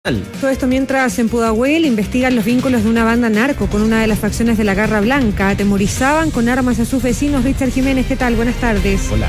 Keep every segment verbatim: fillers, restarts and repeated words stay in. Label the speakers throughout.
Speaker 1: Todo esto mientras en Pudahuel investigan los vínculos de una banda narco con una de las facciones de la Garra Blanca. Atemorizaban con armas a sus vecinos. Richard Jiménez, ¿qué tal? Buenas tardes.
Speaker 2: Hola.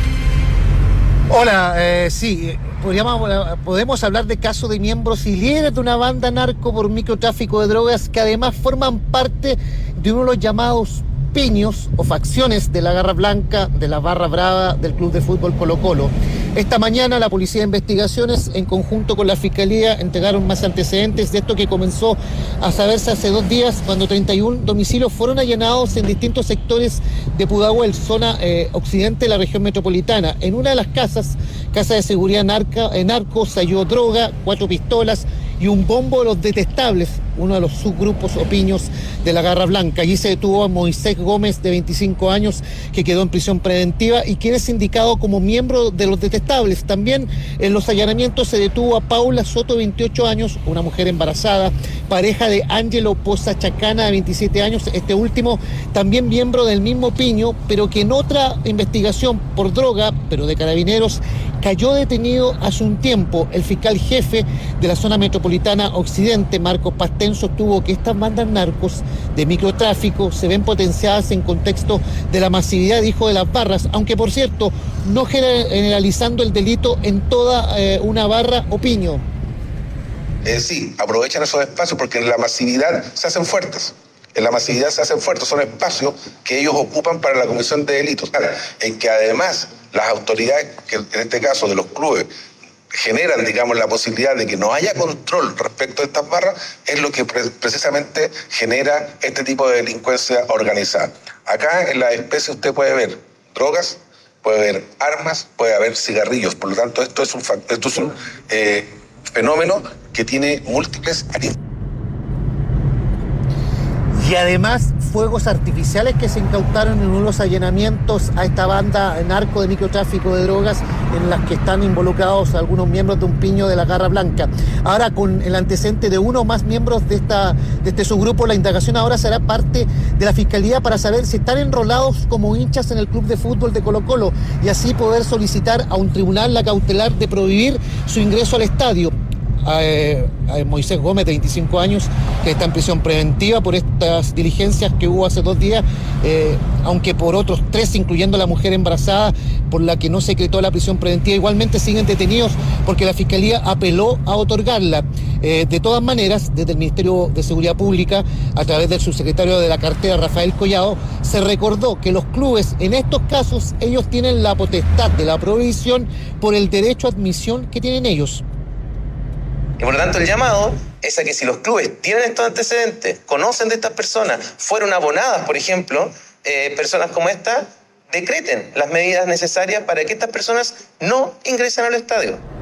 Speaker 2: Hola, eh, sí, podríamos, podemos hablar de casos de miembros y líderes de una banda narco por microtráfico de drogas que además forman parte de uno de los llamados piños o facciones de la Garra Blanca, de la Barra Brava del Club de Fútbol Colo-Colo. Esta mañana la Policía de Investigaciones, en conjunto con la Fiscalía, entregaron más antecedentes de esto que comenzó a saberse hace dos días, cuando treinta y un domicilios fueron allanados en distintos sectores de Pudahuel, zona eh, occidente de la región metropolitana. En una de las casas, casa de seguridad narca, en narco, se halló droga, cuatro pistolas y un bombo de los detestables, uno de los subgrupos o piños de la Garra Blanca. Allí se detuvo a Moisés Gómez, de veinticinco años, que quedó en prisión preventiva y quien es indicado como miembro de los detestables. También en los allanamientos se detuvo a Paula Soto, veintiocho años, una mujer embarazada, pareja de Ángelo Poza Chacana, de veintisiete años, este último también miembro del mismo piño, pero que en otra investigación por droga, pero de Carabineros, cayó detenido hace un tiempo. El fiscal jefe de la zona metropolitana occidente, Marcos Pastén, sostuvo que estas bandas narcos de microtráfico se ven potenciadas en contexto de la masividad, dijo, de las barras, aunque por cierto, no generalizando el delito en toda eh, una barra o piño.
Speaker 3: Eh, sí, aprovechan esos espacios porque en la masividad se hacen fuertes. En la masividad se hacen fuertes, son espacios que ellos ocupan para la comisión de delitos. En que además las autoridades, que en este caso de los clubes, generan, digamos, la posibilidad de que no haya control respecto a estas barras, es lo que pre- precisamente genera este tipo de delincuencia organizada. Acá en la especie usted puede ver drogas, puede ver armas, puede haber cigarrillos. Por lo tanto, esto es un, esto es un eh, fenómeno que tiene múltiples aristas.
Speaker 2: Y además, fuegos artificiales que se incautaron en unos allanamientos a esta banda narco de microtráfico de drogas, en las que están involucrados algunos miembros de un piño de la Garra Blanca. Ahora, con el antecedente de uno o más miembros de, esta, de este subgrupo, la indagación ahora será parte de la Fiscalía para saber si están enrolados como hinchas en el Club de Fútbol de Colo-Colo y así poder solicitar a un tribunal la cautelar de prohibir su ingreso al estadio. A, a Moisés Gómez, de veinticinco años, que está en prisión preventiva por estas diligencias que hubo hace dos días, eh, aunque por otros tres, incluyendo la mujer embarazada, por la que no se decretó la prisión preventiva, igualmente siguen detenidos porque la Fiscalía apeló a otorgarla. Eh, de todas maneras, desde el Ministerio de Seguridad Pública, a través del subsecretario de la cartera, Rafael Collado, se recordó que los clubes, en estos casos, ellos tienen la potestad de la prohibición por el derecho a admisión que tienen ellos.
Speaker 4: Y por lo tanto el llamado es a que si los clubes tienen estos antecedentes, conocen de estas personas, fueron abonadas, por ejemplo, eh, personas como esta, decreten las medidas necesarias para que estas personas no ingresen al estadio.